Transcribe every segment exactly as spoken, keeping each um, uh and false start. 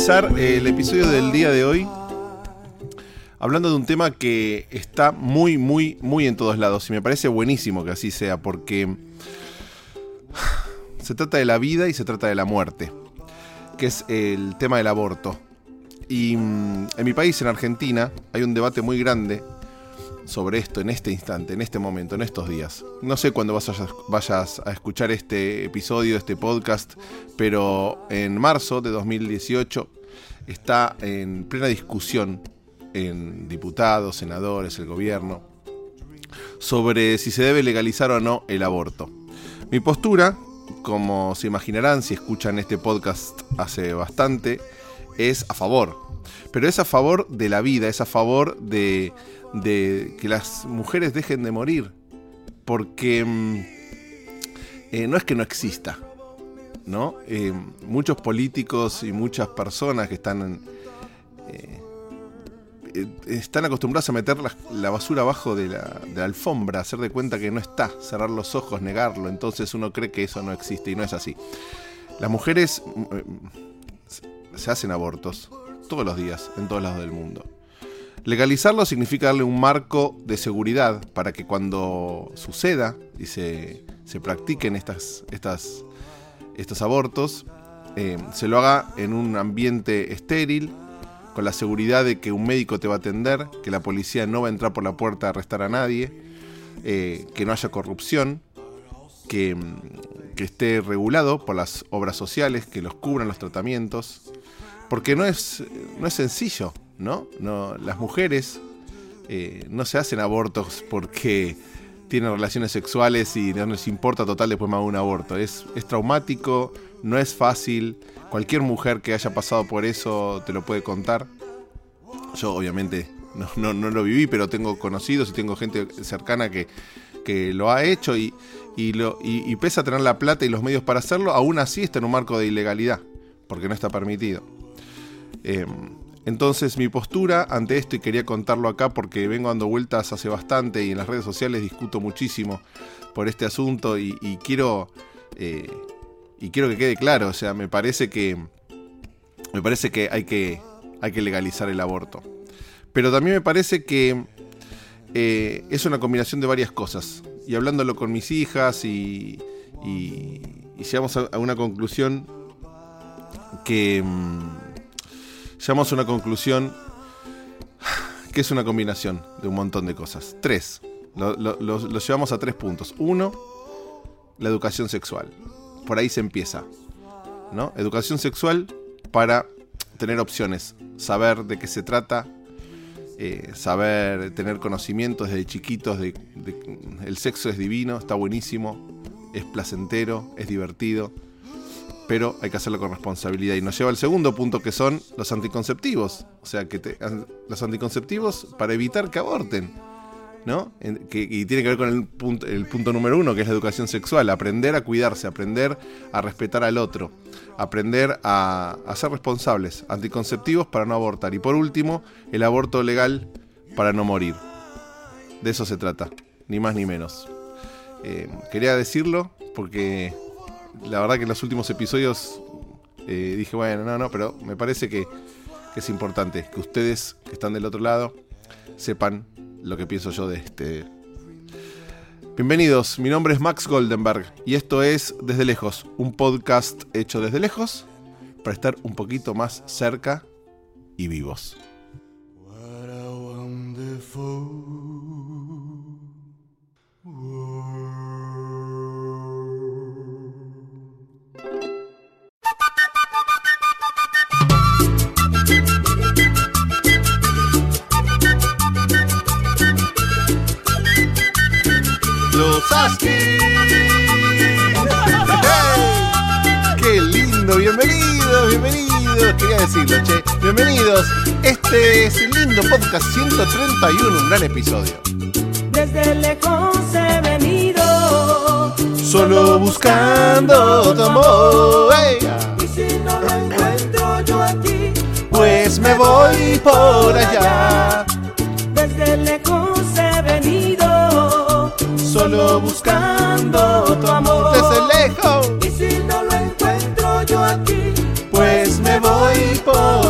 empezar el episodio del día de hoy hablando de un tema que está muy, muy, muy en todos lados. Y me parece buenísimo que así sea, porque se trata de la vida y se trata de la muerte, que es el tema del aborto. Y en mi país, en Argentina, hay un debate muy grande sobre esto en este instante, en este momento, en estos días. No sé cuándo vayas, vayas a escuchar este episodio, este podcast, pero en marzo de dos mil dieciocho está en plena discusión en diputados, senadores, el gobierno, sobre si se debe legalizar o no el aborto. Mi postura, como se imaginarán si escuchan este podcast hace bastante, es a favor. Pero es a favor de la vida, es a favor de, de que las mujeres dejen de morir. Porque eh, no es que no exista, ¿no? Eh, muchos políticos y muchas personas que están... Eh, están acostumbrados a meter la, la basura abajo de la, de la alfombra, hacer de cuenta que no está, cerrar los ojos, negarlo. Entonces uno cree que eso no existe y no es así. Las mujeres eh, se hacen abortos todos los días, en todos lados del mundo. Legalizarlo significa darle un marco de seguridad para que cuando suceda y se, se practiquen estas, estas, estos abortos, eh, se lo haga en un ambiente estéril, con la seguridad de que un médico te va a atender, que la policía no va a entrar por la puerta a arrestar a nadie, eh, que no haya corrupción, que, que esté regulado por las obras sociales, que los cubran los tratamientos, porque no es, no es sencillo, ¿no? No, las mujeres eh, no se hacen abortos porque tienen relaciones sexuales y no les importa total después me hago un aborto. Es, es traumático, no es fácil. Cualquier mujer que haya pasado por eso te lo puede contar. Yo obviamente no, no, no lo viví, pero tengo conocidos y tengo gente cercana que, que lo ha hecho y, y, lo, y, y pese a tener la plata y los medios para hacerlo, aún así está en un marco de ilegalidad, porque no está permitido. Eh, entonces mi postura ante esto, y quería contarlo acá porque vengo dando vueltas hace bastante y en las redes sociales discuto muchísimo por este asunto y, y quiero... Eh, Y quiero que quede claro, o sea, me parece que me parece que hay que, hay que legalizar el aborto. Pero también me parece que eh, es una combinación de varias cosas. Y hablándolo con mis hijas y, y, y llegamos a, a una conclusión que... Mmm, llegamos a una conclusión que es una combinación de un montón de cosas. Tres. Lo, lo, lo, lo llevamos a tres puntos. Uno, la educación sexual. Por ahí se empieza, ¿no? Educación sexual para tener opciones, saber de qué se trata, eh, saber tener conocimientos desde chiquitos de, de el sexo es divino, está buenísimo, es placentero, es divertido, pero hay que hacerlo con responsabilidad. Y nos lleva al segundo punto, que son los anticonceptivos, o sea, que te, los anticonceptivos para evitar que aborten, ¿no? Que, y tiene que ver con el punto, el punto número uno, que es la educación sexual. Aprender a cuidarse, aprender a respetar al otro, aprender a, a ser responsables. Anticonceptivos para no abortar. Y por último, el aborto legal para no morir. De eso se trata, ni más ni menos. Eh, quería decirlo porque la verdad que en los últimos episodios eh, dije, bueno, no, no, pero me parece que, que es importante que ustedes que están del otro lado sepan lo que pienso yo de este. Bienvenidos, mi nombre es Max Goldenberg y esto es Desde Lejos, un podcast hecho desde lejos para estar un poquito más cerca y vivos. What a wonderful world. Los Askis. ¡Hey! ¡Qué lindo! Bienvenidos, bienvenidos. Quería decirlo, che. Bienvenidos. Este es el lindo podcast ciento treinta y uno, un gran episodio. Desde lejos he venido, solo buscando tu amor. ¡Hey! Y si no lo encuentro yo aquí, pues me voy por allá. Desde lejos he venido, solo buscando tu amor. Desde lejos. Y si no lo encuentro yo aquí, pues me voy por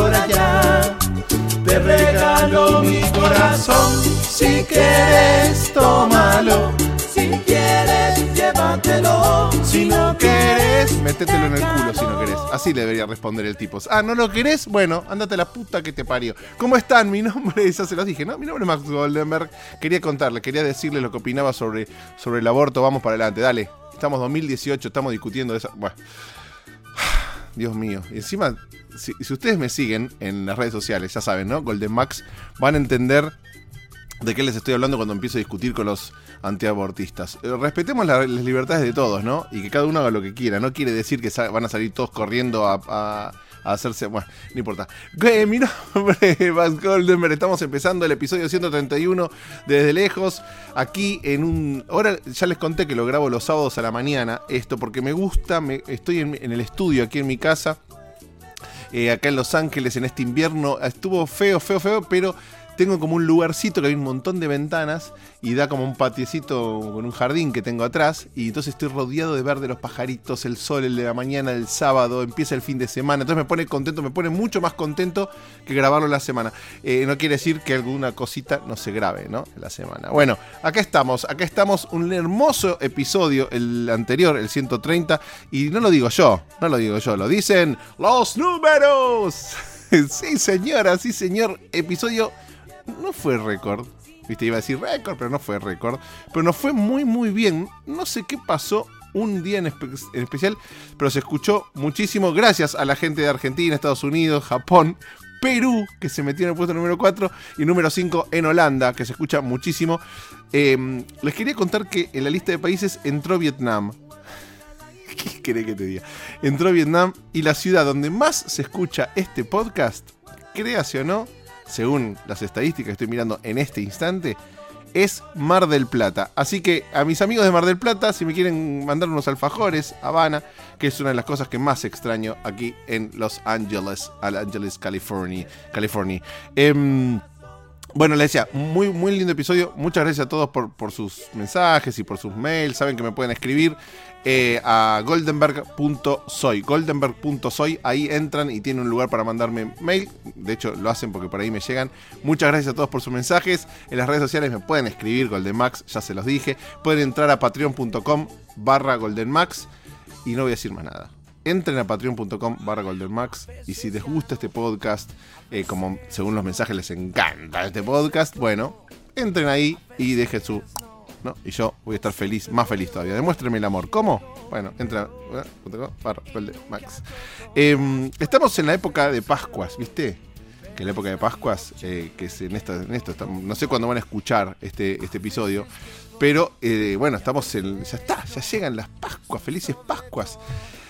todo mi corazón. Si quieres, tómalo. Si quieres, llévatelo. Si no querés, métetelo en el culo si no querés. Así le debería responder el tipo. Ah, ¿no lo querés? Bueno, ándate a la puta que te parió. ¿Cómo están? Mi nombre, ya se los dije, ¿no? Mi nombre es Max Goldenberg. Quería contarle, quería decirle lo que opinaba sobre, sobre el aborto. Vamos para adelante, dale. Estamos dos mil dieciocho, estamos discutiendo de esa... Bueno. Dios mío. Y encima, si, si ustedes me siguen en las redes sociales, ya saben, ¿no? Golden Max, van a entender de qué les estoy hablando cuando empiezo a discutir con los antiabortistas. Eh, respetemos la, las libertades de todos, ¿no? Y que cada uno haga lo que quiera. No quiere decir que sa- van a salir todos corriendo a, a, a hacerse... Bueno, no importa. Eh, mi nombre es Max Goldenberg. Estamos empezando el episodio ciento treinta y uno desde lejos. Aquí en un... Ahora ya les conté que lo grabo los sábados a la mañana. Esto porque me gusta. Me, estoy en, en el estudio aquí en mi casa. Eh, acá en Los Ángeles en este invierno. Estuvo feo, feo, feo, pero... Tengo como un lugarcito que hay un montón de ventanas y da como un patiecito con un jardín que tengo atrás. Y entonces estoy rodeado de ver de los pajaritos, el sol, el de la mañana, el sábado, empieza el fin de semana. Entonces me pone contento, me pone mucho más contento que grabarlo la semana. Eh, no quiere decir que alguna cosita no se grabe, ¿no? La semana. Bueno, acá estamos, acá estamos. Un hermoso episodio, el anterior, el ciento treinta. Y no lo digo yo, no lo digo yo, lo dicen los números. Sí, señora, sí, señor. Episodio... No fue récord, viste, iba a decir récord, pero no fue récord. Pero nos fue muy, muy bien. No sé qué pasó un día en, espe- en especial, pero se escuchó muchísimo. Gracias a la gente de Argentina, Estados Unidos, Japón, Perú, que se metió en el puesto número cuatro, y número cinco en Holanda, que se escucha muchísimo. Eh, les quería contar que en la lista de países entró Vietnam. ¿Qué querés que te diga? Entró Vietnam, y la ciudad donde más se escucha este podcast, créase o no, según las estadísticas que estoy mirando en este instante, es Mar del Plata. Así que a mis amigos de Mar del Plata, si me quieren mandar unos alfajores, Habana, que es una de las cosas que más extraño aquí en Los Ángeles, Los Ángeles, California. California. Eh, Bueno, les decía, muy, muy lindo episodio. Muchas gracias a todos por, por sus mensajes y por sus mails. Saben que me pueden escribir eh, a goldenberg punto soy. goldenberg punto soy. Ahí entran y tienen un lugar para mandarme mail. De hecho, lo hacen porque por ahí me llegan. Muchas gracias a todos por sus mensajes. En las redes sociales me pueden escribir GoldenMax, ya se los dije. Pueden entrar a patreon punto com barra goldenmax. Y no voy a decir más nada. Entren a patreon punto com barra goldenmax y si les gusta este podcast, eh, como según los mensajes les encanta este podcast, bueno, entren ahí y dejen su... ¿no? Y yo voy a estar feliz, más feliz todavía. Demuéstrenme el amor. ¿Cómo? Bueno, entren a patreon punto com barra goldenmax. Eh, estamos en la época de Pascuas, ¿viste? Que la época de Pascuas, eh, que es en, esta, en esto, estamos, no sé cuándo van a escuchar este, este episodio, pero eh, bueno, estamos en... Ya está, ya llegan las Pascuas, felices Pascuas.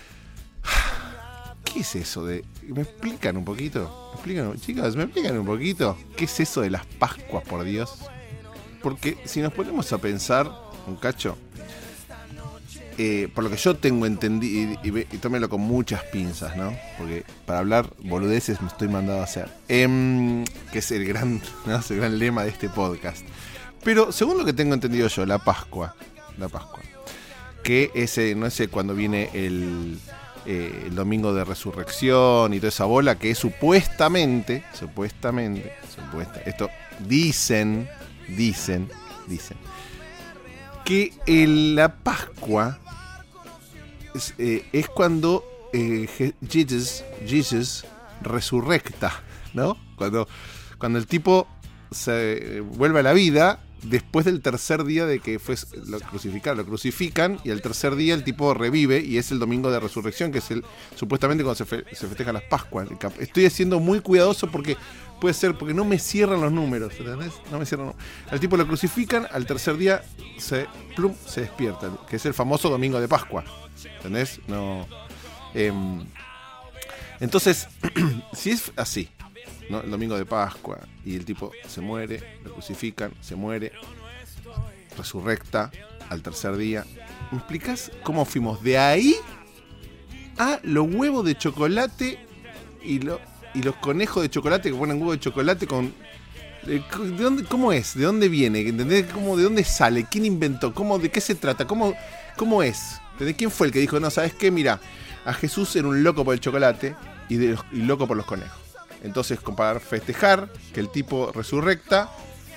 ¿Qué es eso de...? ¿Me explican un poquito? ¿Me explican, chicos, ¿me explican un poquito? ¿Qué es eso de las Pascuas, por Dios? Porque si nos ponemos a pensar, un cacho, eh, por lo que yo tengo entendido, y, y, y tómenlo con muchas pinzas, ¿no? Porque para hablar boludeces me estoy mandado a hacer. Eh, que es el gran, ¿no? Es el gran lema de este podcast. Pero según lo que tengo entendido yo, la Pascua, la Pascua, que ese, no sé, cuando viene el... Eh, el domingo de resurrección y toda esa bola que es supuestamente, supuestamente, supuesta, esto dicen, dicen, dicen, que en la Pascua es, eh, es cuando eh, Jesus, Jesus resurrecta, ¿no? Cuando, cuando el tipo se vuelve a la vida después del tercer día de que fue lo crucificaron, lo crucifican y el tercer día el tipo revive y es el domingo de resurrección, que es el supuestamente cuando se, fe, se festejan las Pascuas. Estoy siendo muy cuidadoso porque puede ser, porque no me cierran los números, ¿entendés? No me cierran. Al tipo lo crucifican, al tercer día se, plum, se despierta, que es el famoso domingo de Pascua, ¿entendés? No. Eh, entonces, si es así, ¿no? El domingo de Pascua y el tipo se muere, lo crucifican, se muere, resurrecta al tercer día. ¿Me explicás cómo fuimos de ahí a los huevos de chocolate y, lo, y los conejos de chocolate que ponen huevo de chocolate con... ¿De dónde, cómo es? ¿De dónde viene? ¿Entendés? ¿Cómo, ¿De dónde sale? ¿Quién inventó? ¿Cómo, ¿De qué se trata? ¿Cómo, cómo es? ¿De quién fue el que dijo, no, sabes qué? Mira, a Jesús era un loco por el chocolate y, de, y loco por los conejos. Entonces, para festejar que el tipo resurrecta,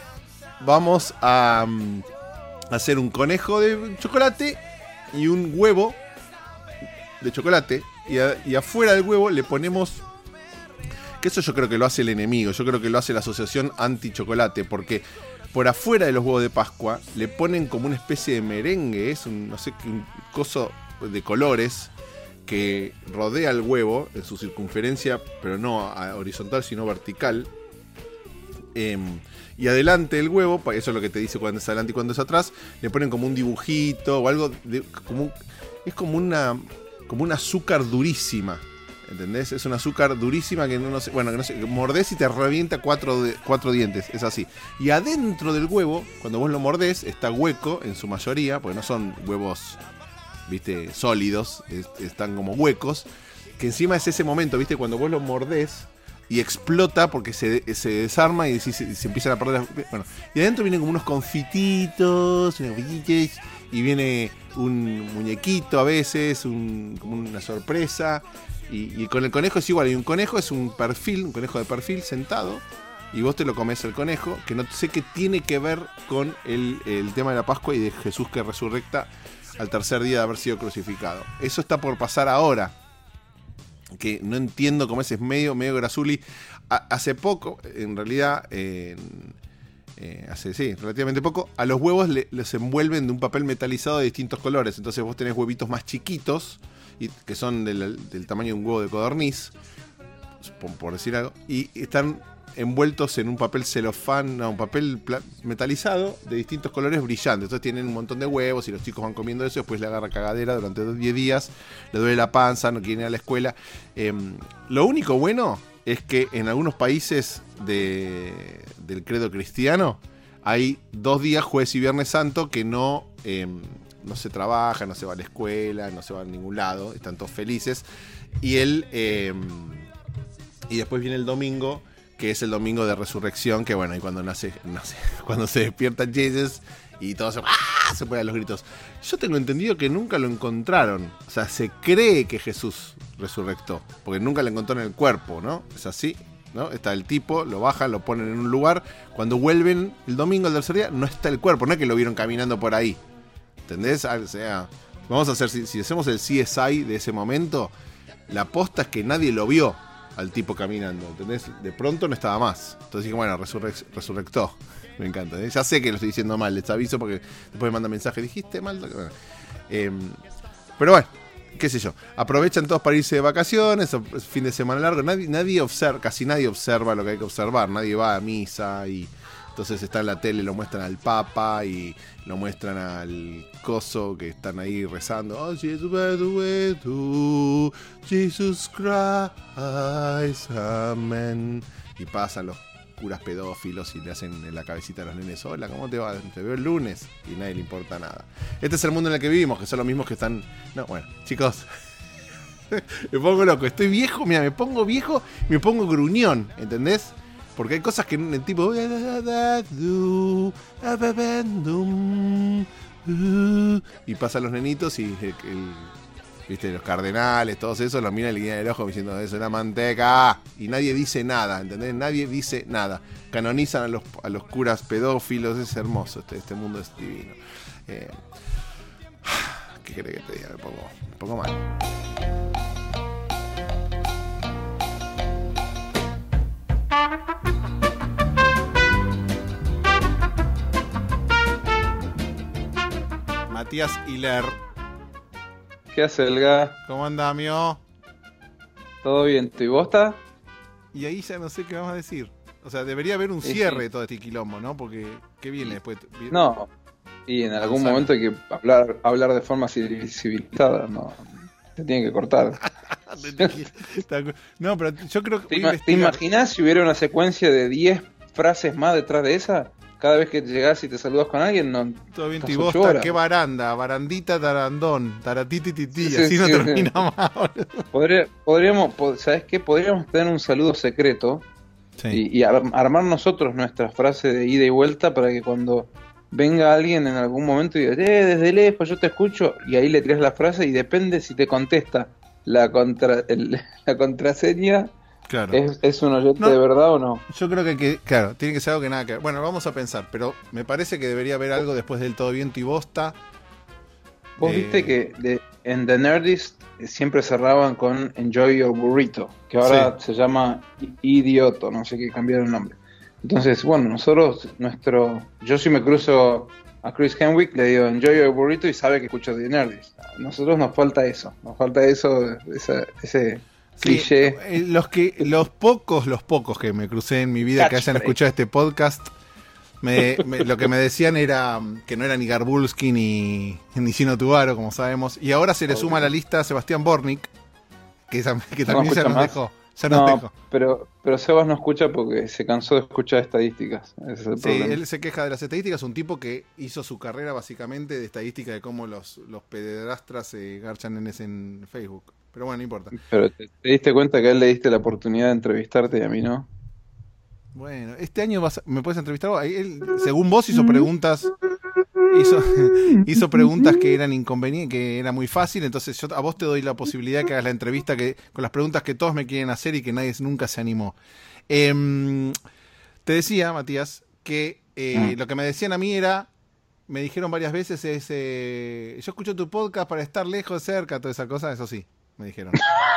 vamos a um, hacer un conejo de chocolate y un huevo de chocolate. Y, a, y afuera del huevo le ponemos... Que eso yo creo que lo hace el enemigo. Yo creo que lo hace la asociación anti-chocolate. Porque por afuera de los huevos de Pascua le ponen como una especie de merengue. Es un, no sé, un coso de colores que rodea el huevo en su circunferencia, pero no a horizontal, sino vertical. Eh, y adelante del huevo, eso es lo que te dice cuando es adelante y cuando es atrás, le ponen como un dibujito o algo, de, como un, es como una, como un azúcar durísima, ¿entendés? Es un azúcar durísima que no, no sé, bueno, que no sé, mordés y te revienta cuatro, de, cuatro dientes, es así. Y adentro del huevo, cuando vos lo mordés, está hueco en su mayoría, porque no son huevos, viste, sólidos, es, están como huecos, que encima es ese momento, viste, cuando vos lo mordés y explota porque se, se desarma y se, se empiezan a perder las, bueno, y adentro vienen como unos confititos, unos confititos, y viene un muñequito a veces, un, como una sorpresa, y, y con el conejo es igual, y un conejo es un perfil, un conejo de perfil sentado, y vos te lo comes el conejo, que no sé qué tiene que ver con el, el tema de la Pascua y de Jesús que resurrecta al tercer día de haber sido crucificado. Eso está por pasar ahora, que no entiendo cómo es, es medio, medio grasuli. A, hace poco, en realidad, eh, eh, hace, sí, relativamente poco, a los huevos le, les envuelven de un papel metalizado de distintos colores. Entonces vos tenés huevitos más chiquitos, y, que son del, del tamaño de un huevo de codorniz, por, por decir algo, y están envueltos en un papel celofán, no, un papel metalizado de distintos colores brillantes. Entonces tienen un montón de huevos y los chicos van comiendo eso, después le agarra cagadera durante diez días, le duele la panza, no quieren ir a la escuela. Eh, lo único bueno es que en algunos países de, del credo cristiano hay dos días, jueves y viernes santo, que no, eh, no se trabaja, no se va a la escuela, no se va a ningún lado, están todos felices. Y, el, eh, y después viene el domingo, que es el domingo de resurrección, que bueno, y cuando nace, nace cuando se despierta Jesus y todos se, ¡ah! Se ponen los gritos. Yo tengo entendido que nunca lo encontraron, o sea, se cree que Jesús resurrectó, porque nunca lo encontró en el cuerpo, ¿no? Es así, ¿no? Está el tipo, lo bajan, lo ponen en un lugar, cuando vuelven el domingo, el tercer día, no está el cuerpo, no es que lo vieron caminando por ahí, ¿entendés? O sea, vamos a hacer, si, si hacemos el C S I de ese momento, la posta es que nadie lo vio al tipo caminando, ¿entendés? De pronto no estaba más. Entonces dije, bueno, resurre- resurrectó. Me encanta. ¿eh? Ya sé que lo estoy diciendo mal, les aviso porque después me mandan mensaje, dijiste mal. Bueno, eh, pero bueno, qué sé yo. Aprovechan todos para irse de vacaciones, fin de semana largo. Nadie, nadie observa, casi nadie observa lo que hay que observar. Nadie va a misa y entonces está en la tele, lo muestran al Papa y lo muestran al coso que están ahí rezando. Oh, Jesus, Jesus Christ, amén. Y pasan los curas pedófilos y le hacen en la cabecita a los nenes, hola, ¿cómo te va? Te veo el lunes. Y a nadie le importa nada. Este es el mundo en el que vivimos, que son los mismos que están... No, bueno, chicos, me pongo loco. Estoy viejo, mira, me pongo viejo, me pongo gruñón, ¿entendés? Porque hay cosas que el tipo... Y pasan los nenitos y el, el, viste, los cardenales, todos esos, los miran y le guían el ojo diciendo, es una manteca. Y nadie dice nada, ¿entendés? Nadie dice nada. Canonizan a los, a los curas pedófilos, es hermoso, este, este mundo es divino. Eh, ¿Qué querés que te diga? Me pongo, me pongo mal. Matías Hiler. ¿Qué hace el Ga? ¿Cómo anda, amigo? ¿Todo bien? ¿Tu y vos está? Y ahí ya no sé qué vamos a decir. O sea, debería haber un cierre sí. de todo este quilombo, ¿no? Porque, ¿qué viene después? ¿Viene? No, y en algún momento hay que hablar hablar de forma civilizada, ¿no? Te tienen que cortar. No, pero yo creo que... ¿Te, ima- ¿Te imaginás si hubiera una secuencia de diez frases más detrás de esa? Cada vez que llegás y te saludas con alguien, no. Todo bien, y vos, qué baranda, barandita, tarandón, taratiti, titi, sí, así sí, no sí, termina sí. más. Podría, podríamos, ¿sabes qué? Podríamos tener un saludo secreto sí. y, y ar- armar nosotros nuestra frase de ida y vuelta para que cuando venga alguien en algún momento y diga, eh, desde lejos yo te escucho, y ahí le tiras la frase y depende si te contesta la contra el, la contraseña Claro. ¿Es, es un oyente no, de verdad o no? Yo creo que, que, claro, tiene que ser algo que nada que ver. Bueno, vamos a pensar, pero me parece que debería haber algo después del Todo Viento y Bosta. Vos eh... viste que de, en The Nerdist siempre cerraban con Enjoy Your Burrito, que ahora sí. se llama Idioto, no sé qué, cambiaron el nombre. Entonces, bueno, nosotros, nuestro, yo si me cruzo a Chris Henwick, le digo Enjoy Your Burrito y sabe que escucho The Nerdist. A nosotros nos falta eso, nos falta eso, esa, ese... Sí, los que los pocos los pocos que me crucé en mi vida Catch que hayan break. escuchado este podcast me, me, lo que me decían era que no era ni Garbulski ni ni Gino Tubaro, como sabemos, y ahora se le suma a la lista Sebastián Bornik, que, que también no ya nos más. dejó ya nos no, dejó. pero pero Sebas no escucha porque se cansó de escuchar estadísticas. Ese es el sí, problema. Él se queja de las estadísticas, un tipo que hizo su carrera básicamente de estadística de cómo los los pederastras se eh, garchan en ese en Facebook. Pero bueno, no importa. Pero te, te diste cuenta que a él le diste la oportunidad de entrevistarte y a mí no. Bueno, este año vas a, me puedes entrevistar vos. Él, según vos, hizo preguntas. Hizo, hizo preguntas que eran inconvenientes, que era muy fácil. Entonces yo a vos te doy la posibilidad que hagas la entrevista que con las preguntas que todos me quieren hacer y que nadie nunca se animó. Eh, te decía, Matías, que eh, mm. lo que me decían a mí era. Me dijeron varias veces es eh, yo escucho tu podcast para estar lejos, cerca, toda esa cosa, eso sí. Me dijeron.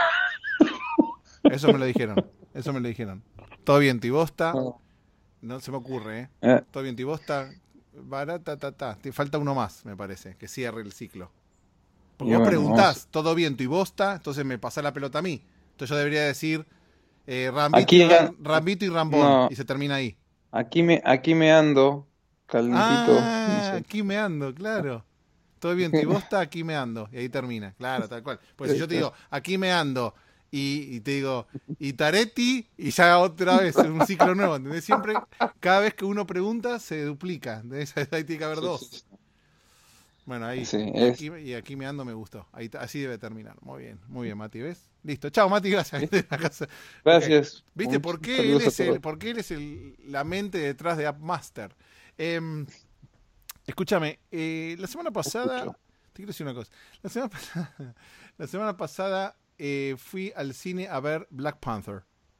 Eso me lo dijeron. Eso me lo dijeron. Todo bien, Tibosta. No se me ocurre, ¿eh? eh. Todo bien, Tibosta. Barata, ta, ta. Te falta uno más, me parece, que cierre el ciclo. Porque bueno, vos preguntás, todo bien, Tibosta, entonces me pasás la pelota a mí. Entonces yo debería decir eh, Rambito, aquí, y, Ram, Rambito y Rambón. No, y se termina ahí. Aquí me, aquí me ando, calentito. Ah, no sé. Aquí me ando, claro. Todo bien, Tibosta, aquí me ando. Y ahí termina, claro, tal cual. Pues si yo te digo, aquí me ando, y, y te digo, y Taretti, y ya otra vez, un ciclo nuevo. ¿Entendés? Siempre, cada vez que uno pregunta, se duplica. ¿Entendés? Ahí tiene que haber dos. Bueno, ahí. Sí, y, aquí, y aquí me ando, me gustó. Ahí, así debe terminar. Muy bien, muy bien, Mati, ¿ves? Listo. Chao, Mati, gracias. Gracias. Okay. ¿Viste por qué, él es el, por qué él es el, la mente detrás de AppMaster? Eh, Escúchame, eh, la semana pasada, Escucho. te quiero decir una cosa, la semana pasada, la semana pasada eh, fui al cine a ver Black Panther.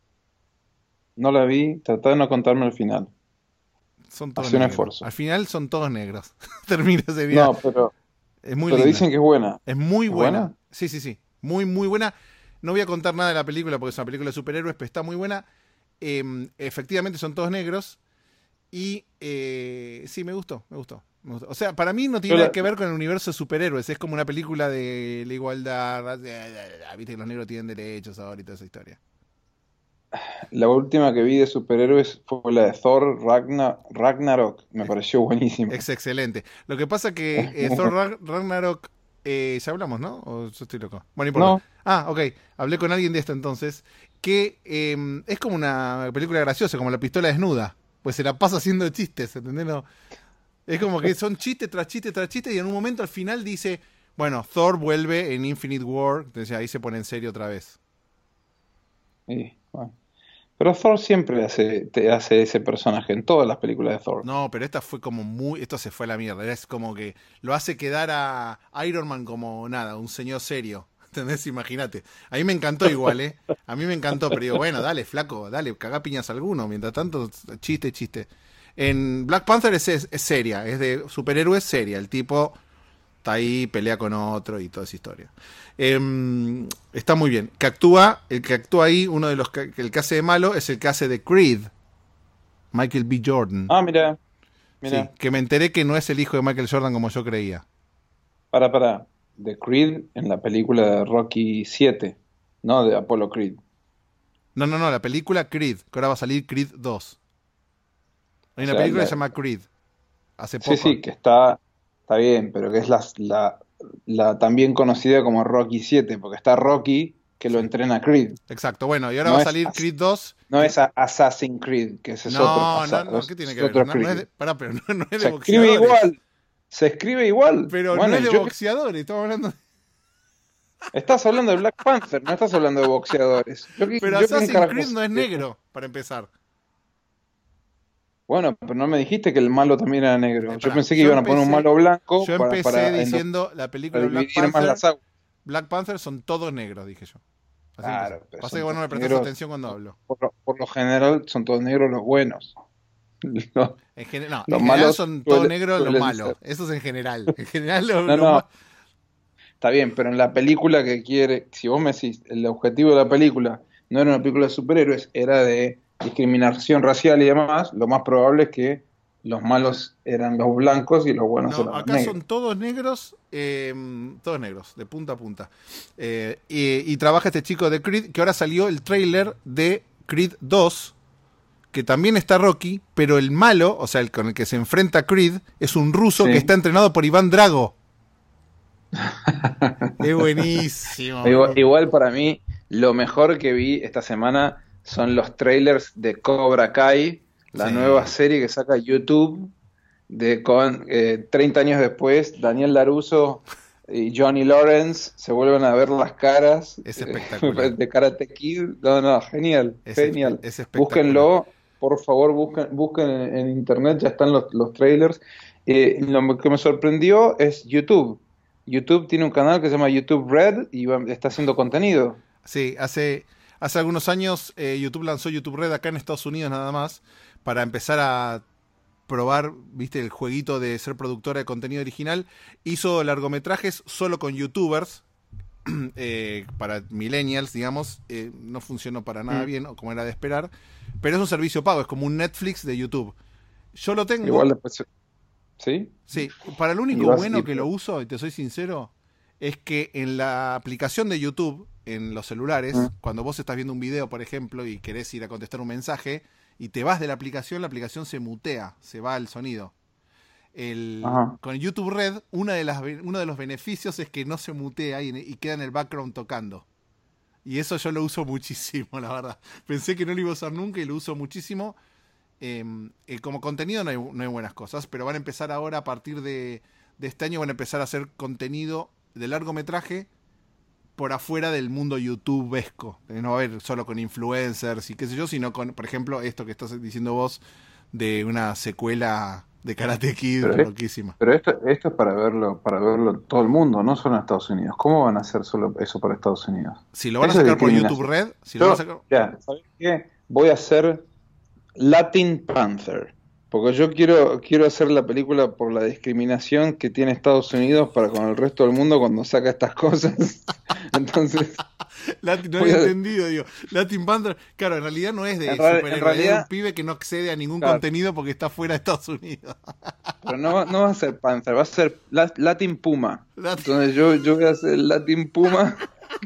No la vi, tratá de no contarme el final. Son todos Hace negros. un esfuerzo. Al final son todos negros. Termina ese día. No, pero, es muy pero dicen que es buena. Es muy buena. buena. Sí, sí, sí. Muy, muy buena. No voy a contar nada de la película porque es una película de superhéroes, pero está muy buena. Eh, efectivamente son todos negros. Y eh, sí, me gustó, me gustó. O sea, para mí no tiene nada que ver con el universo de superhéroes. Es como una película de la igualdad. Viste que los negros tienen derechos ahora y toda esa historia. La última que vi de superhéroes fue la de Thor Ragnar, Ragnarok. Me pareció buenísima. Es excelente. Lo que pasa que eh, Thor Ragnarok... Eh, ya hablamos, ¿no? ¿O yo estoy loco? Bueno, no importa. No. Ah, ok. Hablé con alguien de esto entonces. Que eh, es como una película graciosa, como La pistola desnuda. Pues se la pasa haciendo chistes, ¿entendés? No. Es como que son chistes tras chistes tras chistes y en un momento al final dice, bueno, Thor vuelve en Infinite War, entonces ahí se pone en serio otra vez. Sí, bueno. Pero Thor siempre hace, te hace ese personaje en todas las películas de Thor. No, pero esta fue como muy, esto se fue a la mierda, es como que lo hace quedar a Iron Man como nada, un señor serio. ¿Entendés? Imagínate. A mí me encantó igual, ¿eh? A mí me encantó, pero digo, bueno, dale, flaco, dale, cagá piñas a alguno. Mientras tanto, chiste, chiste. En Black Panther es, es, es seria, es de superhéroes seria. El tipo está ahí, pelea con otro y toda esa historia. Eh, está muy bien. Que actúa, el que actúa ahí, uno de los que, el que hace de malo, es el que hace de Creed. Michael B. Jordan. Ah, mira. mira. Sí, que me enteré que no es el hijo de Michael Jordan como yo creía. Para, para. De Creed en la película de Rocky siete, no de Apollo Creed. No, no, no, la película Creed, que ahora va a salir Creed dos. Hay una o sea, película la... que se llama Creed. Hace poco. Sí, sí, que está, está bien, pero que es la, la, la también conocida como Rocky siete, porque está Rocky que lo entrena Creed. Exacto, bueno, y ahora no va a salir as... Creed dos. No es Assassin's Creed, que ese es no, otro. No, no, no, ¿qué tiene que ver? No, no es de, pará, pero no, no es se de boxeadores. Escribe igual. Se escribe igual. Pero bueno, no es de yo... boxeadores, estamos hablando de... Estás hablando de Black Panther, no estás hablando de boxeadores. Yo, pero yo Assassin's Creed no es negro, para empezar. Bueno, pero no me dijiste que el malo también era negro. Yo pensé que yo iban empecé, a poner un malo blanco. Yo empecé para, para diciendo endo, la película Black Panther. las Black Panther son todos negros, dije yo. Claro, empieza. Pasa que vos no me prestás atención cuando hablo. Por lo, por lo general son todos negros los buenos. Los, en, gen no, en general son todos negros los malos. Eso es en general. En general los, no, los no. Está bien, pero en la película que quiere, si vos me decís, el objetivo de la película no era una película de superhéroes, era de discriminación racial y demás, lo más probable es que los malos eran los blancos y los buenos no, eran los acá negros. Son todos negros, eh, todos negros, de punta a punta. Eh, y, y trabaja este chico de Creed, que ahora salió el tráiler de Creed dos, que también está Rocky, pero el malo, o sea, el con el que se enfrenta Creed, es un ruso, sí, que está entrenado por Iván Drago. Es buenísimo. Igual, igual para mí, lo mejor que vi esta semana son los trailers de Cobra Kai, la sí. nueva serie que saca YouTube, de con eh, treinta años después, Daniel LaRusso y Johnny Lawrence se vuelven a ver las caras. Es espectacular. Eh, de Karate Kid. No, no, genial, es genial. Es Búsquenlo, por favor, busquen, busquen en, en internet, ya están los, los trailers. Eh, lo que me sorprendió es YouTube. YouTube tiene un canal que se llama YouTube Red y va, está haciendo contenido. Sí, hace, hace algunos años eh, YouTube lanzó YouTube Red acá en Estados Unidos nada más, para empezar a probar, viste, el jueguito de ser productora de contenido original. Hizo largometrajes solo con youtubers, eh, para millennials, digamos. Eh, no funcionó para nada mm. bien, o como era de esperar, pero es un servicio pago, es como un Netflix de YouTube. Yo lo tengo. Igual después... ¿Sí? Sí, para lo único bueno y... que lo uso, y te soy sincero, es que en la aplicación de YouTube, en los celulares, ¿Mm? cuando vos estás viendo un video, por ejemplo, y querés ir a contestar un mensaje, y te vas de la aplicación, la aplicación se mutea, se va el sonido. El, con YouTube Red, una de las, uno de los beneficios es que no se mutea y, y queda en el background tocando. Y eso yo lo uso muchísimo, la verdad. Pensé que no lo iba a usar nunca y lo uso muchísimo. Eh, eh, como contenido no hay, no hay buenas cosas, pero van a empezar ahora, a partir de, de este año, van a empezar a hacer contenido de largometraje por afuera del mundo youtubesco. No va a haber solo con influencers y qué sé yo, sino con, por ejemplo, esto que estás diciendo vos, de una secuela de Karate Kid, pero loquísima. Es, pero esto, esto es para verlo, para verlo todo el mundo, no solo en Estados Unidos. ¿Cómo van a hacer solo eso para Estados Unidos? Si lo van a sacar por YouTube Red, si yo, lo van a sacar... ya, ¿sabes qué? Voy a hacer Latin Panther, porque yo quiero quiero hacer la película por la discriminación que tiene Estados Unidos para con el resto del mundo cuando saca estas cosas. Entonces Latin, no había a... entendido, digo, Latin Panther, claro, en realidad no es de superhéroe, es un pibe que no accede a ningún claro. contenido porque está fuera de Estados Unidos. Pero no, no va a ser Panther, va a ser Latin Puma. Latin... Entonces yo, yo voy a hacer Latin Puma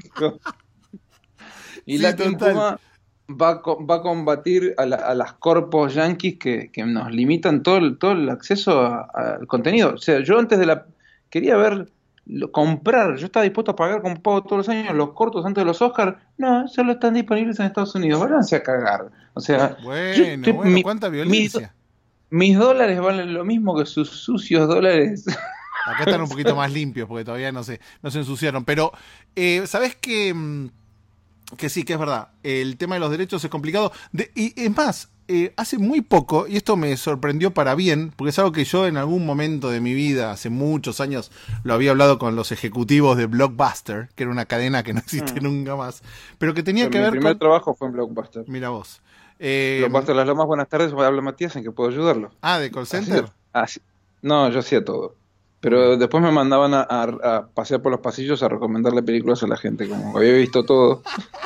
y sí, Latin total. Puma Va a, va a combatir a, la, a las corpos yanquis que, que nos limitan todo el, todo el acceso al contenido. O sea, yo antes de la... Quería ver, lo, comprar, yo estaba dispuesto a pagar como pago todos los años los cortos antes de los Oscars. No, solo están disponibles en Estados Unidos. Váyanse a cagar. O sea... Bueno, yo, bueno, mi, cuánta violencia. Mis, mis dólares valen lo mismo que sus sucios dólares. Acá están un poquito más limpios porque todavía no se, no se ensuciaron. Pero, eh, ¿sabés qué...? Que sí, que es verdad. El tema de los derechos es complicado. De, y es más, eh, hace muy poco, y esto me sorprendió para bien, porque es algo que yo en algún momento de mi vida, hace muchos años, lo había hablado con los ejecutivos de Blockbuster, que era una cadena que no existe mm. nunca más, pero que tenía pero que mi ver con... Mi primer trabajo fue en Blockbuster. Mira vos. Eh... Blockbuster, las lomas, buenas tardes, habla Matías, ¿en que puedo ayudarlo? Ah, ¿de call center? Así, así. No, yo hacía todo. Pero mm. después me mandaban a, a, a pasear por los pasillos a recomendarle películas a la gente, como había visto todo.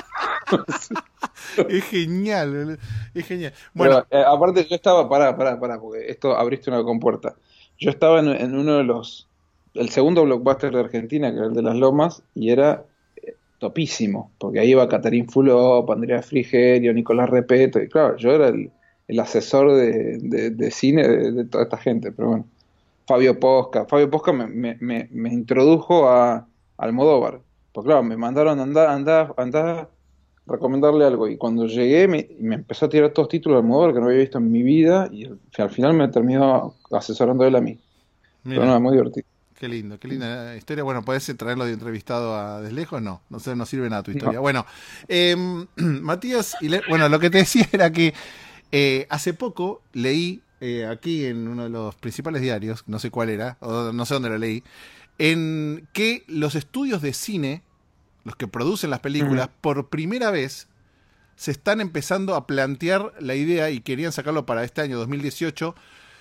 Es genial, es genial. Bueno, pero, eh, aparte yo estaba, pará, pará, pará, porque esto abriste una compuerta. Yo estaba en, en uno de los, el segundo Blockbuster de Argentina, que era el de Las Lomas, y era eh, topísimo, porque ahí iba Catarín Fulop, Andrea Frigerio, Nicolás Repeto, y claro, yo era el, el asesor de, de, de cine de, de toda esta gente, pero bueno. Fabio Posca, Fabio Posca me, me, me, me introdujo a Almodóvar, porque claro, me mandaron a andar, andar, andar recomendarle algo, y cuando llegué me, me empezó a tirar todos títulos de Almodóvar que no había visto en mi vida, y al, al final me terminó asesorando él a mí. Mira, pero no, muy divertido. Qué lindo, qué linda historia. Bueno, ¿podés traerlo de entrevistado a Deslejos? No, no sé, no sirve nada tu historia. No. Bueno, eh, Matías, y le, bueno, lo que te decía era que eh, hace poco leí eh, aquí en uno de los principales diarios, no sé cuál era, o no sé dónde lo leí, en que los estudios de cine los que producen las películas, mm. por primera vez se están empezando a plantear la idea, y querían sacarlo para este año dos mil dieciocho,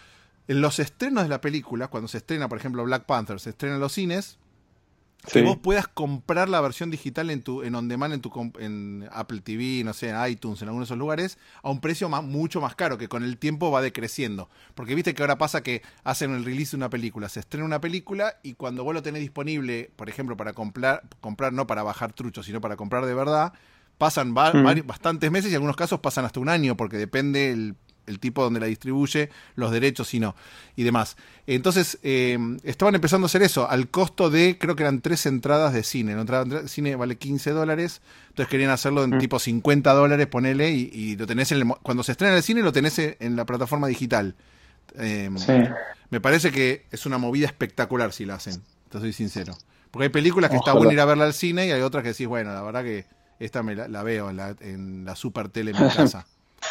en los estrenos de la película, cuando se estrena, por ejemplo, Black Panther, se estrena en los cines, sí. que vos puedas comprar la versión digital en tu en on demand, en tu en Apple T V, no sé, en iTunes, en algunos de esos lugares, a un precio más, mucho más caro, que con el tiempo va decreciendo. Porque viste que ahora pasa que hacen el release de una película, se estrena una película y cuando vos lo tenés disponible, por ejemplo, para comprar, comprar no para bajar truchos, sino para comprar de verdad, pasan va, mm. varios, bastantes meses y en algunos casos pasan hasta un año, porque depende el el tipo donde la distribuye, los derechos y no, y demás. Entonces, eh, estaban empezando a hacer eso, al costo de, creo que eran tres entradas de cine. La entrada de cine vale quince dólares, entonces querían hacerlo en mm. tipo cincuenta dólares, ponele, y, y lo tenés en el, cuando se estrena en el cine, lo tenés en la plataforma digital. Eh, sí. Me parece que es una movida espectacular si la hacen, te soy sincero. Porque hay películas que Ojalá. Está bueno ir a verla al cine, y hay otras que decís, bueno, la verdad que esta me la, la veo en la, en la super tele en mi casa.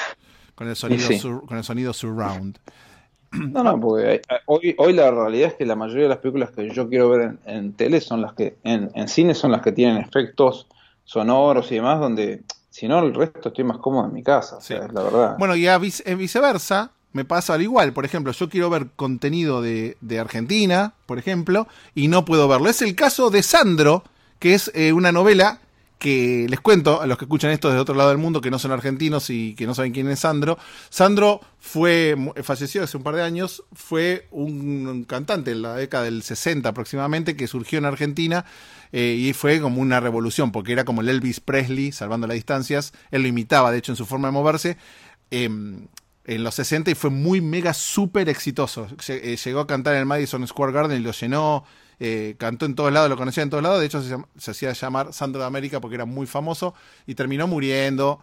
Con el sonido sí. sur, con el sonido surround. No, no, porque hoy, hoy la realidad es que la mayoría de las películas que yo quiero ver en, en tele son las que, en, en cine son las que tienen efectos sonoros y demás, donde si no el resto estoy más cómodo en mi casa, sí. o sea, es la verdad. Bueno, y a vice, viceversa, me pasa al igual. Por ejemplo, yo quiero ver contenido de, de Argentina, por ejemplo, y no puedo verlo. Es el caso de Sandro, que es eh, una novela que les cuento a los que escuchan esto desde otro lado del mundo, que no son argentinos y que no saben quién es Sandro. Sandro fue, falleció hace un par de años, fue un cantante en la década del sesenta aproximadamente, que surgió en Argentina, eh, y fue como una revolución, porque era como el Elvis Presley, salvando las distancias. Él lo imitaba, de hecho, en su forma de moverse, eh, en los sesenta, y fue muy mega súper exitoso. Llegó a cantar en el Madison Square Garden y lo llenó. Eh, cantó en todos lados, lo conocía en todos lados. De hecho se, se hacía llamar Sandro de América porque era muy famoso, y terminó muriendo.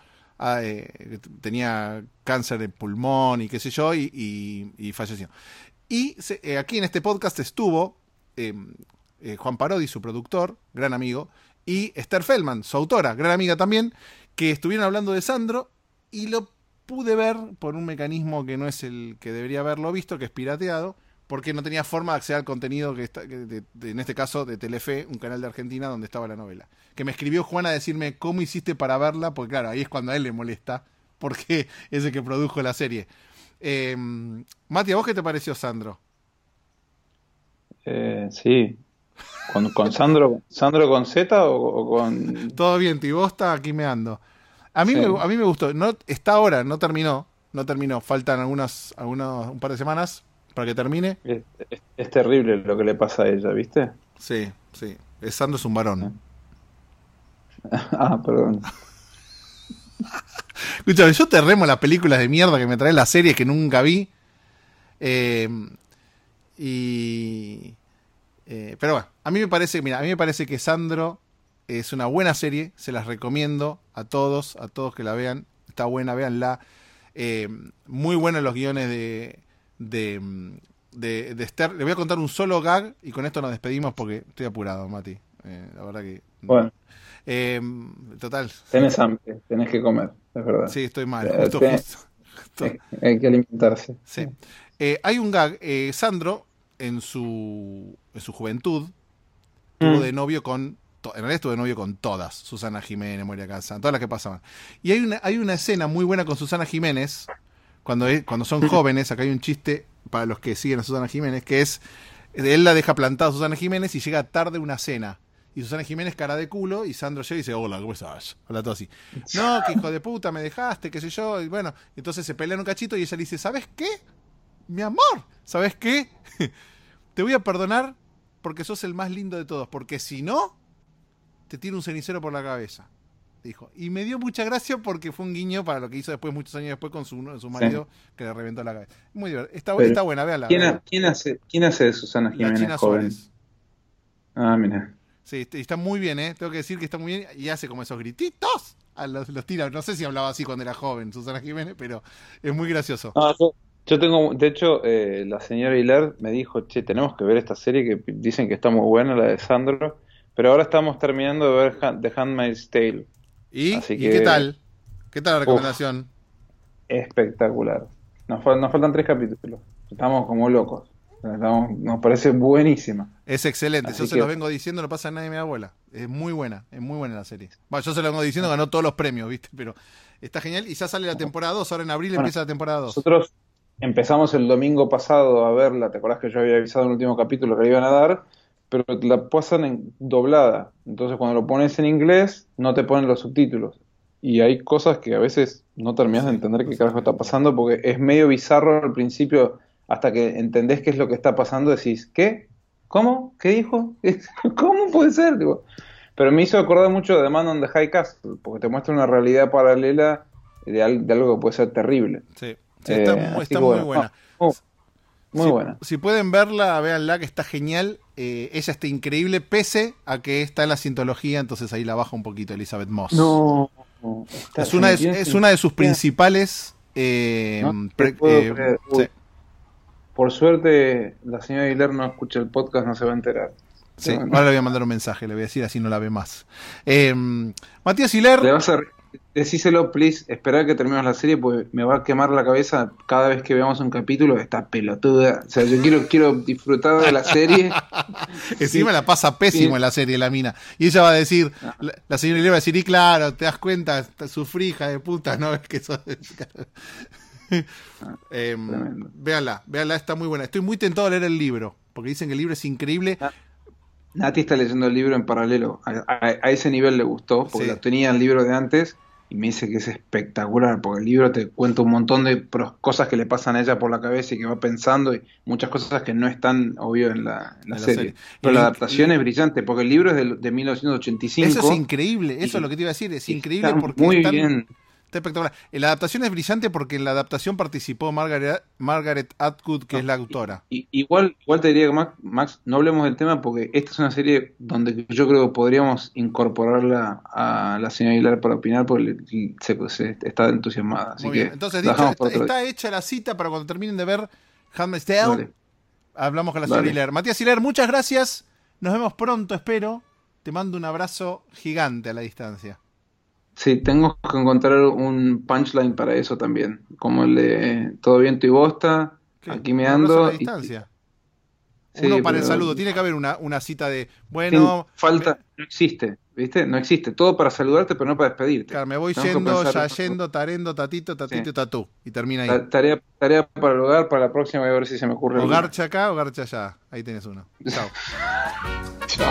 Eh, tenía cáncer de pulmón y qué sé yo, y, y, y falleció. Y se, eh, aquí en este podcast estuvo eh, eh, Juan Parodi, su productor, gran amigo, y Esther Feldman, su autora, gran amiga también, que estuvieron hablando de Sandro, y lo pude ver por un mecanismo que no es el que debería haberlo visto, que es pirateado, porque no tenía forma de acceder al contenido que está, que de, de, en este caso de Telefe, un canal de Argentina donde estaba la novela. Que me escribió Juan a decirme cómo hiciste para verla, porque claro, ahí es cuando a él le molesta, porque es el que produjo la serie. Eh, Mati, ¿a vos qué te pareció Sandro? Eh, sí. ¿Con, con Sandro Sandro con Z o, o con...? Todo bien, Tibosta, aquí me ando. A mí, sí. me, a mí me gustó. No, está ahora, no terminó. No terminó. Faltan algunas, algunos, un par de semanas para que termine. Es, es, es terrible lo que le pasa a ella, ¿viste? Sí, sí. Sandro es un varón. Ah, perdón. Escúchame, yo te remo las películas de mierda que me traen las series que nunca vi. Eh, y... Eh, pero bueno, a mí me parece, mira, a mí me parece que Sandro es una buena serie. Se las recomiendo a todos, a todos que la vean. Está buena, véanla. Eh, muy buenos los guiones de... De, de, de Esther. Le voy a contar un solo gag y con esto nos despedimos porque estoy apurado, Mati. Eh, la verdad que... Bueno. Eh, total. Tenés hambre, tenés que comer, es verdad. Sí, estoy mal. Eh, justo, tenés, justo. Hay, hay que alimentarse. Sí. Eh, hay un gag. Eh, Sandro, en su, en su juventud, tuvo mm. de novio con... En realidad estuvo de novio con todas. Susana Jiménez, Moria Kazan, todas las que pasaban. Y hay una, hay una escena muy buena con Susana Jiménez. Cuando, cuando son jóvenes, acá hay un chiste para los que siguen a Susana Jiménez, que es, él la deja plantada a Susana Jiménez y llega tarde a una cena. Y Susana Jiménez cara de culo, y Sandro llega y dice, hola, ¿cómo estás? Hola, todo así. No, que hijo de puta, me dejaste, qué sé yo. Y bueno, entonces se pelean un cachito y ella le dice, ¿sabes qué? Mi amor, ¿sabes qué? Te voy a perdonar porque sos el más lindo de todos, porque si no, te tiro un cenicero por la cabeza. Dijo. Y me dio mucha gracia porque fue un guiño para lo que hizo después, muchos años después, con su, su marido, sí, que le reventó la cabeza. Muy divertido. Está, está buena, véanla. ¿Quién, ha, ¿quién, hace, ¿Quién hace de Susana Jiménez la China joven? Suárez. Ah, mira. Sí, está muy bien, ¿eh? Tengo que decir que está muy bien. Y hace como esos grititos. A los, los tira. No sé si hablaba así cuando era joven, Susana Jiménez, pero es muy gracioso. No, yo, yo tengo, de hecho, eh, la señora Hilar me dijo, che, tenemos que ver esta serie que dicen que está muy buena, la de Sandro. Pero ahora estamos terminando de ver The Handmaid's Tale. ¿Y? Así ¿Y que, qué tal? ¿Qué tal la recomendación? Uf, espectacular. Nos, nos faltan tres capítulos. Estamos como locos. Nos parece buenísima. Es excelente, Así yo se que- los vengo diciendo, no pasa nada de mi abuela. Es muy buena, es muy buena la serie. Bueno, yo se lo vengo diciendo, ganó todos los premios, ¿viste? Pero está genial y ya sale la temporada dos, ahora en abril Bueno, empieza la temporada dos. Nosotros empezamos el domingo pasado a verla, ¿te acordás que yo había avisado en el último capítulo que la iban a dar? Pero la pasan en doblada. Entonces cuando lo pones en inglés, no te ponen los subtítulos. Y hay cosas que a veces no terminas de entender qué carajo está pasando, porque es medio bizarro al principio, hasta que entendés qué es lo que está pasando, decís, ¿qué? ¿Cómo? ¿Qué dijo? ¿Cómo puede ser? Digo, pero me hizo acordar mucho de The Man on the High Castle, porque te muestra una realidad paralela de, al- de algo que puede ser terrible. Sí, sí, está, Eh, muy, así está que muy bueno, buena. oh, muy si, buena. Si pueden verla, véanla, que está genial. Eh, ella está increíble, pese a que está en la cientología, entonces ahí la baja un poquito Elizabeth Moss. No, no, está- es, una de, tiene- es una de sus principales... Eh, No te pre- puedo eh, creer. Uy. sí. Por suerte, la señora Aguilar no escucha el podcast, no se va a enterar. Sí, Bueno. ahora le voy a mandar un mensaje, le voy a decir así no la ve más. Eh, Matías Hiler, Le vas a decíselo, please, esperar que terminemos la serie, porque me va a quemar la cabeza cada vez que veamos un capítulo. Esta pelotuda. O sea, yo quiero, quiero disfrutar de la serie. encima Sí. la pasa pésimo Sí. en la serie, la mina. Y ella va a decir, la, la señora Hiler va a decir, y claro, te das cuenta, está- sufrí, hija de puta, ¿no? Es que sos... eh, Tremendo. véanla, véanla, está muy buena. Estoy muy tentado a leer el libro, porque dicen que el libro es increíble. Nati está leyendo el libro en paralelo. A, a- a ese nivel le gustó, porque Sí. lo tenía el libro de antes, y me dice que es espectacular, porque el libro te cuenta un montón de pro- cosas que le pasan a ella por la cabeza y que va pensando, y muchas cosas que no están, obvio, en la, en la En la serie. serie. Pero Y- la adaptación y- es brillante, porque el libro es de, de mil novecientos ochenta y cinco. Eso es increíble, eso y- es lo que te iba a decir, es y increíble está porque muy están- bien. está espectacular. La adaptación es brillante porque en la adaptación participó Margaret, Margaret Atwood, que No, es la autora. Y- igual, igual te diría que Max, Max, no hablemos del tema porque esta es una serie donde yo creo que podríamos incorporarla a la señora Aguilar para opinar porque le- se, se- está entusiasmada. Así Muy que bien. Entonces, la dicho, dejamos está, para otro está día. hecha la cita para cuando terminen de ver Handmaid's Tale. Dale. Hablamos con la señora Dale. Hiler. Matías Hiler, muchas gracias. Nos vemos pronto, espero. Te mando un abrazo gigante a la distancia. Sí, tengo que encontrar un punchline para eso también, como el de todo viento y bosta, ¿Qué? aquí me Un abrazo ando. a la y- distancia. Sí, Uno para el pero- saludo. Tiene que haber una, una cita de, sin bueno, falta, no existe, ¿viste? No existe. Todo para saludarte, pero no para despedirte. claro, me voy Tengo que yendo, pensar- ya yendo, tarendo, tatito, tatito, Sí. tatú. Y termina ahí. Ta- Tarea, tarea para el hogar, para la próxima voy a ver si se me ocurre. O alguna. garcha acá o garcha allá. Ahí tenés uno. Chao. Chao.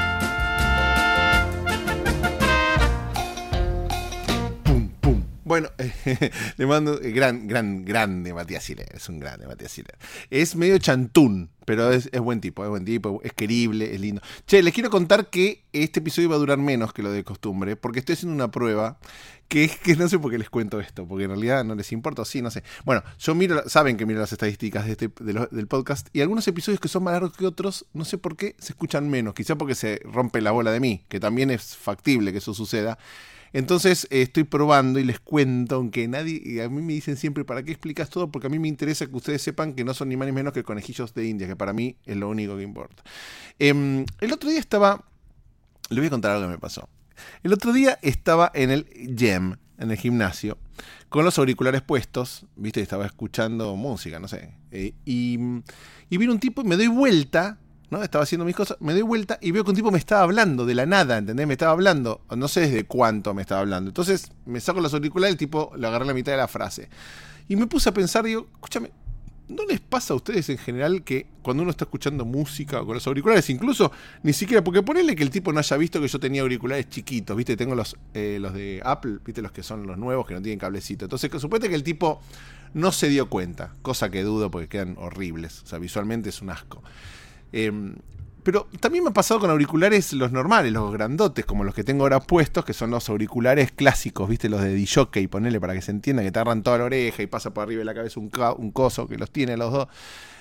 Pum, pum. Bueno, le mando eh, gran, gran, grande Matías Hiler. Es un grande Matías Hiler. Es medio chantún, pero es, es buen tipo, es buen tipo, es querible, es lindo. Che, les quiero contar que este episodio va a durar menos que lo de costumbre, porque estoy haciendo una prueba que es que no sé por qué les cuento esto, porque en realidad no les importa, o sí, no sé. Bueno, yo miro, saben que miro las estadísticas de este, de lo- del podcast, y algunos episodios que son más largos que otros, no sé por qué se escuchan menos, quizá porque se rompe la bola de mí, que también es factible que eso suceda. Entonces eh, estoy probando y les cuento, aunque nadie, y a mí me dicen siempre, ¿para qué explicas todo? Porque a mí me interesa que ustedes sepan que no son ni más ni menos que conejillos de India, que para mí es lo único que importa. Eh, el otro día estaba, les voy a contar algo que me pasó. El otro día estaba en el gym, en el gimnasio, con los auriculares puestos, viste, estaba escuchando música, no sé, eh, y, y viene un tipo y me doy vuelta, ¿no? Estaba haciendo mis cosas, me doy vuelta y veo que un tipo me estaba hablando de la nada, ¿entendés? Me estaba hablando, no sé desde cuánto me estaba hablando. Entonces me saco los auriculares, el tipo le agarré la mitad de la frase. Y me puse a pensar, digo, escúchame, ¿no les pasa a ustedes en general que cuando uno está escuchando música o con los auriculares, incluso, ni siquiera, porque ponele que el tipo no haya visto que yo tenía auriculares chiquitos, ¿viste? Tengo los, eh, los de Apple, ¿viste? Los que son los nuevos, que no tienen cablecito. Entonces, suponete que el tipo no se dio cuenta, cosa que dudo porque quedan horribles, o sea, visualmente es un asco. Eh, pero también me ha pasado con auriculares los normales, los grandotes, como los que tengo ahora puestos, que son los auriculares clásicos, ¿viste? Los de D-Jockey, ponele para que se entienda, que te agarran toda la oreja y pasa por arriba de la cabeza un, ca- un coso que los tiene los dos.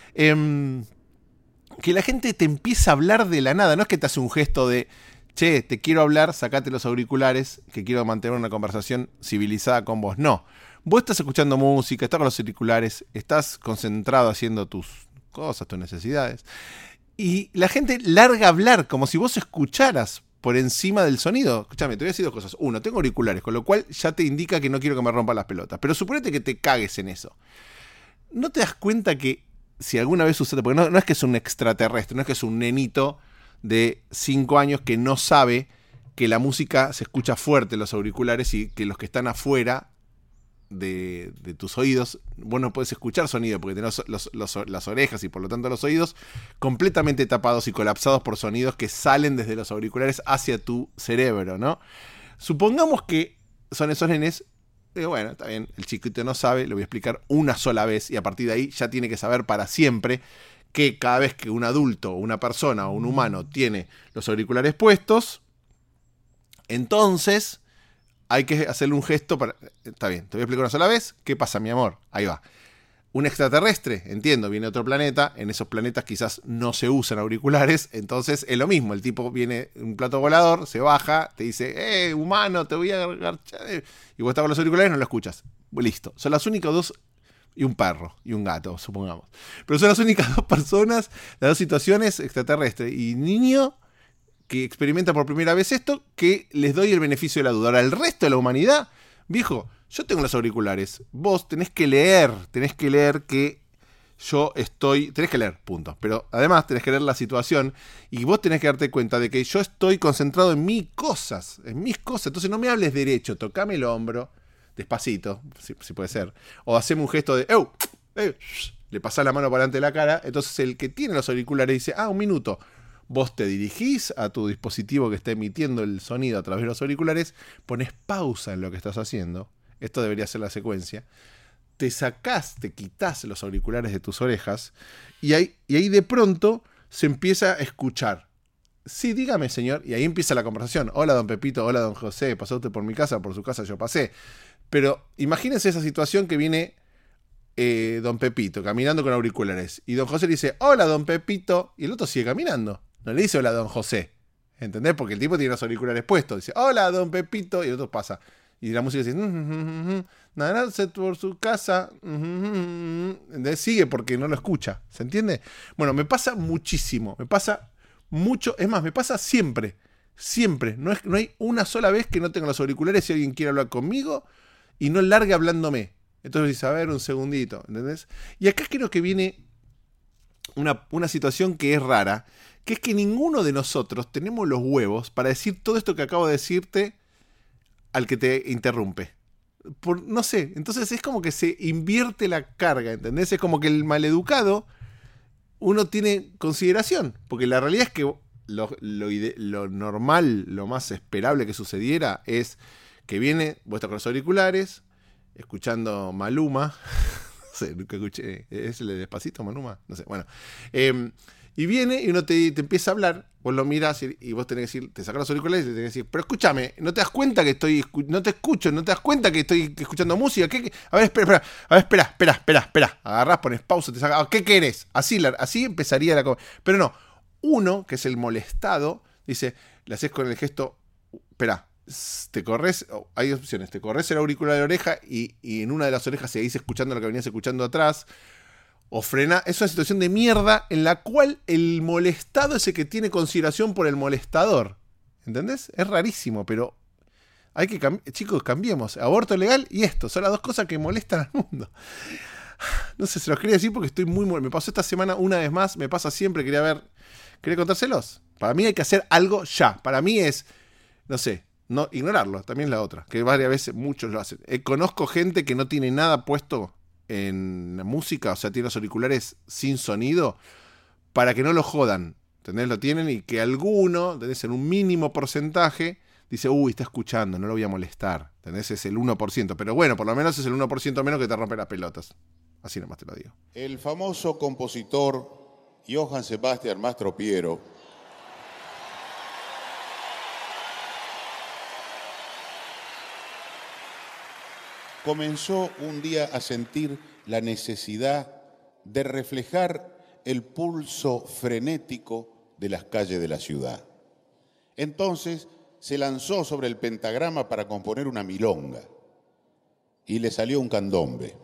Eh, que la gente te empieza a hablar de la nada, no es que te hace un gesto de, che, te quiero hablar, sacate los auriculares, que quiero mantener una conversación civilizada con vos. No, vos estás escuchando música, estás con los auriculares, estás concentrado haciendo tus cosas, tus necesidades. Y la gente larga a hablar como si vos escucharas por encima del sonido. Escúchame, te voy a decir dos cosas. Uno, tengo auriculares, con lo cual ya te indica que no quiero que me rompan las pelotas. Pero suponete que te cagues en eso. ¿No te das cuenta que si alguna vez usaste, porque no, no es que es un extraterrestre, no es que es un nenito de cinco años que no sabe que la música se escucha fuerte en los auriculares y que los que están afuera de, de tus oídos, vos no podés escuchar sonido porque tenés los, los, las orejas y por lo tanto los oídos completamente tapados y colapsados por sonidos que salen desde los auriculares hacia tu cerebro, ¿no? Supongamos que son esos nenes. Eh, bueno, está bien, el chiquito no sabe, lo voy a explicar una sola vez y a partir de ahí ya tiene que saber para siempre que cada vez que un adulto, una persona o un humano tiene los auriculares puestos, entonces hay que hacerle un gesto para... Está bien, te voy a explicar una sola vez. ¿Qué pasa, mi amor? Ahí va. Un extraterrestre, entiendo, viene de otro planeta. En esos planetas quizás no se usan auriculares. Entonces es lo mismo. El tipo viene en un plato volador, se baja, te dice, eh, humano, te voy a agarchar. Y vos estás con los auriculares, no lo escuchas. Listo. Son las únicas dos... Y un perro, y un gato, supongamos. Pero son las únicas dos personas, las dos situaciones, extraterrestre y niño, que experimenta por primera vez esto, que les doy el beneficio de la duda. Ahora, el resto de la humanidad, viejo, yo tengo los auriculares. Vos tenés que leer, tenés que leer que yo estoy... Tenés que leer, punto. Pero además tenés que leer la situación y vos tenés que darte cuenta de que yo estoy concentrado en mis cosas, en mis cosas. Entonces no me hables derecho, tocame el hombro, despacito, si, si puede ser. O haceme un gesto de... ¡Ew! ¡Ew! Le pasás la mano para delante de la cara. Entonces el que tiene los auriculares dice, ah, un minuto. Vos te dirigís a tu dispositivo que está emitiendo el sonido a través de los auriculares, pones pausa en lo que estás haciendo. Esto debería ser la secuencia. Te sacás, te quitás los auriculares de tus orejas y ahí, y ahí de pronto se empieza a escuchar. Sí, dígame, señor. Y ahí empieza la conversación. Hola, don Pepito. Hola, don José. ¿Pasó usted por mi casa? Por su casa yo pasé. Pero imagínense esa situación que viene eh, don Pepito caminando con auriculares. Y don José le dice, hola, don Pepito. Y el otro sigue caminando. No le dice hola, don José. ¿Entendés? Porque el tipo tiene los auriculares puestos. Dice, hola, don Pepito. Y el otro pasa. Y la música dice, nada, se por su casa. ¿Entendés? Sigue porque no lo escucha. ¿Se entiende? Bueno, me pasa muchísimo. Me pasa mucho. Es más, me pasa siempre. Siempre. No, es, no hay una sola vez que no tenga los auriculares si alguien quiere hablar conmigo y no largue hablándome. Entonces dice, a ver, un segundito. ¿Entendés? Y acá creo que viene una, una situación que es rara. Que es que ninguno de nosotros tenemos los huevos para decir todo esto que acabo de decirte al que te interrumpe. Por, no sé, entonces es como que se invierte la carga, ¿entendés? Es como que el maleducado uno tiene consideración, porque la realidad es que lo, lo, ide- lo normal, lo más esperable que sucediera es que viene, vos estás con los auriculares, escuchando Maluma, no sé, nunca escuché, ¿es el de Despacito, Maluma? No sé, bueno, eh, y viene y uno te, te empieza a hablar, vos lo mirás y, y vos tenés que decir, te sacás los auriculares y te tenés que decir, pero escúchame, ¿no te das cuenta que estoy, no te escucho, no te das cuenta que estoy escuchando música? ¿Qué, qué? A ver, espera, espera, a ver, espera, espera, espera, espera, agarrás, pones pausa, te sacás, ¿qué querés? Así, la, así empezaría la... Pero no, uno, que es el molestado, dice, le haces con el gesto, espera, te corres, oh, hay opciones, te corres el auricular de la oreja y, y en una de las orejas seguís escuchando lo que venías escuchando atrás, o frena. Es una situación de mierda en la cual el molestado es el que tiene consideración por el molestador. ¿Entendés? Es rarísimo, pero hay que cambiar. Chicos, cambiemos. Aborto legal y esto. Son las dos cosas que molestan al mundo. No sé, se los quería decir porque estoy muy... Me pasó esta semana una vez más. Me pasa siempre. Quería ver... Quería contárselos. Para mí hay que hacer algo ya. Para mí es... No sé. No ignorarlo. También es la otra. Que varias veces muchos lo hacen. Eh, conozco gente que no tiene nada puesto en la música, o sea, tiene los auriculares sin sonido, para que no lo jodan, ¿entendés? Lo tienen y que alguno, ¿entendés? En un mínimo porcentaje, dice, uy, está escuchando, no lo voy a molestar, ¿entendés? Es el uno por ciento, pero bueno, por lo menos es el uno por ciento menos que te rompe las pelotas. Así nomás te lo digo. El famoso compositor Johann Sebastian Mastropiero comenzó un día a sentir la necesidad de reflejar el pulso frenético de las calles de la ciudad. Entonces se lanzó sobre el pentagrama para componer una milonga y le salió un candombe.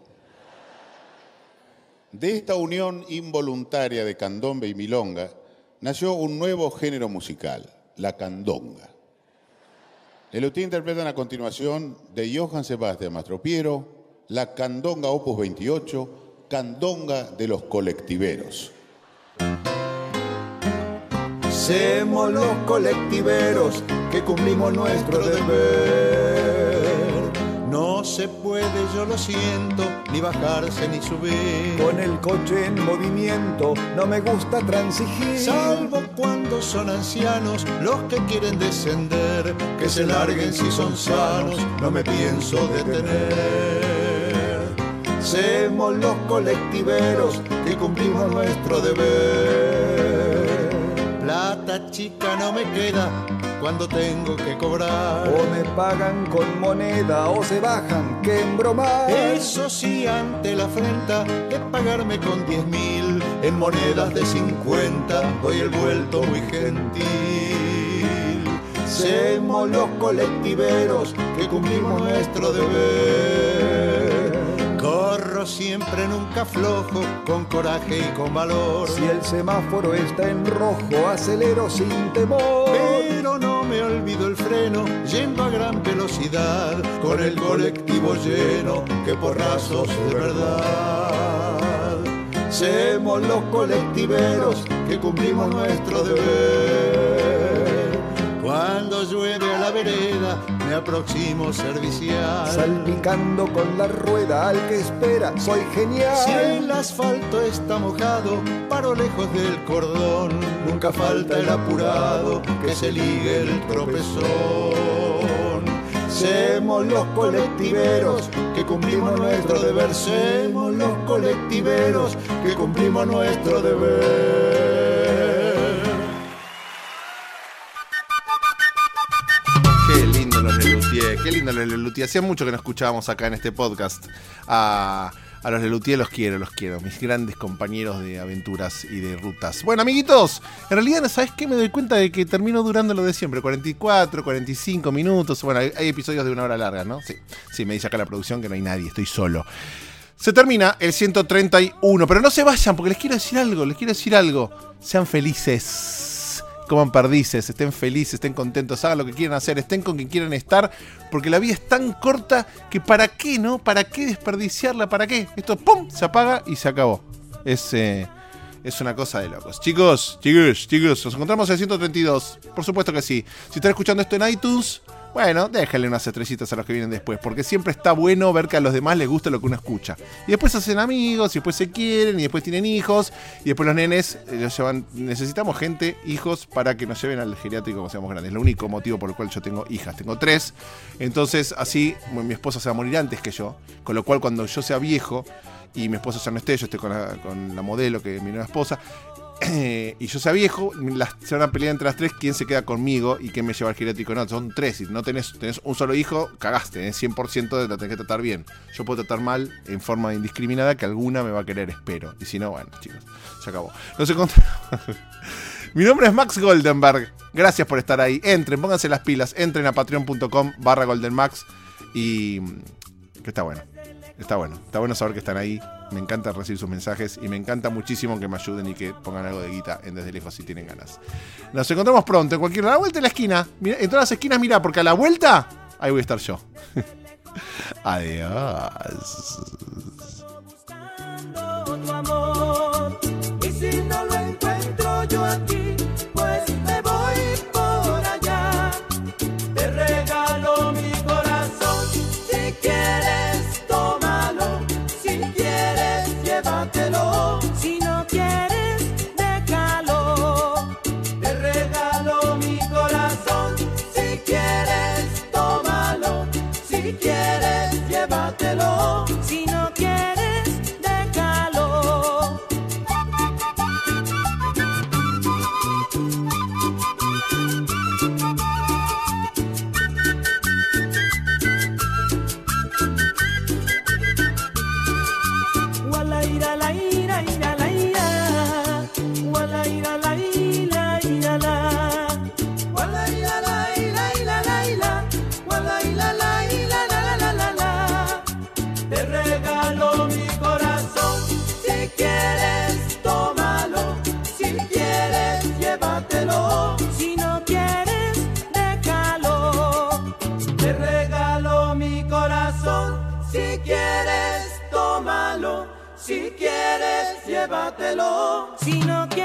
De esta unión involuntaria de candombe y milonga nació un nuevo género musical, la candonga. El Luthier interpretan a continuación de Johann Sebastian Mastropiero, la Candonga opus veintiocho, Candonga de los colectiveros. Somos los colectiveros que cumplimos nuestro deber. No se puede, yo lo siento, ni bajarse ni subir. Con el coche en movimiento no me gusta transigir. Salvo cuando son ancianos los que quieren descender. Que se larguen si son sanos, no me pienso detener. Somos los colectiveros que cumplimos nuestro deber. Plata chica no me queda cuando tengo que cobrar. O me pagan con moneda o se bajan que embromar. Eso sí, ante la afrenta de pagarme con diez mil en monedas de cincuenta, doy el vuelto muy gentil. Somos los colectiveros que cumplimos nuestro deber. Corro siempre, nunca aflojo, con coraje y con valor. Si el semáforo está en rojo, acelero sin temor. Pero no me olvido el freno, yendo a gran velocidad, con el colectivo lleno, que porrazos de verdad. Somos los colectiveros que cumplimos nuestro deber. Cuando llueve a la vereda, me aproximo servicial. Salpicando con la rueda al que espera, soy genial. Si el asfalto está mojado, paro lejos del cordón. Nunca falta el apurado que se ligue el tropezón. Somos los colectiveros que cumplimos nuestro deber. Somos los colectiveros que cumplimos nuestro deber. Qué lindo los Lelutier, qué lindo los Lelutier. Hacía mucho que no escuchábamos acá en este podcast a, a los Lelutier. Los quiero, los quiero, mis grandes compañeros de aventuras y de rutas. Bueno, amiguitos, en realidad, ¿sabes qué? Me doy cuenta de que termino durando lo de siempre, cuarenta y cuatro, cuarenta y cinco minutos. Bueno, hay, hay episodios de una hora larga, ¿no? Sí, sí, me dice acá la producción que no hay nadie, estoy solo. Se termina el ciento treinta y uno, pero no se vayan porque les quiero decir algo, les quiero decir algo. Sean felices. Coman perdices, estén felices, estén contentos, hagan lo que quieran hacer, estén con quien quieran estar, porque la vida es tan corta que ¿para qué, no? ¿Para qué desperdiciarla? ¿Para qué? Esto, ¡pum!, se apaga y se acabó. Es, eh, es una cosa de locos. Chicos, chicos, chicos, nos encontramos en el ciento treinta y dos. Por supuesto que sí. Si están escuchando esto en iTunes, bueno, déjenle unas estrellitas a los que vienen después, porque siempre está bueno ver que a los demás les gusta lo que uno escucha. Y después se hacen amigos, y después se quieren, y después tienen hijos, y después los nenes eh, los llevan. Necesitamos gente, hijos, para que nos lleven al geriátrico cuando seamos grandes. Es el único motivo por el cual yo tengo hijas. Tengo tres. Entonces, así, mi esposa se va a morir antes que yo. Con lo cual, cuando yo sea viejo, y mi esposa ya no esté, yo esté con la, con la modelo, que es mi nueva esposa, Eh, y yo sea viejo, las, se van a pelear entre las tres quién se queda conmigo y quién me lleva al geriátrico. No, son tres. Si no tenés, tenés un solo hijo, cagaste, ¿eh? cien por ciento de lo tenés que tratar bien. Yo puedo tratar mal en forma indiscriminada, que alguna me va a querer, espero. Y si no, bueno, chicos, se acabó. Nos encontramos. Mi nombre es Max Goldenberg. Gracias por estar ahí. Entren, pónganse las pilas. Entren a patreon.com barra goldenmax. Y que está bueno. Está bueno, está bueno saber que están ahí. Me encanta recibir sus mensajes y me encanta muchísimo que me ayuden y que pongan algo de guita en Desde Lejos si tienen ganas. Nos encontramos pronto en cualquier... A la vuelta de la esquina. Mirá, en todas las esquinas, mirá, porque a la vuelta ahí voy a estar yo. Adiós. Tu amor, y si no lo encuentro yo aquí, pues me voy por allá. Te regalo mi corazón, si quieres tómalo, si quieres llévatelo, si no quieres déjalo. Te regalo mi corazón, si quieres tómalo, si quieres llévatelo, si no quieres déjalo. llévatelo. Si no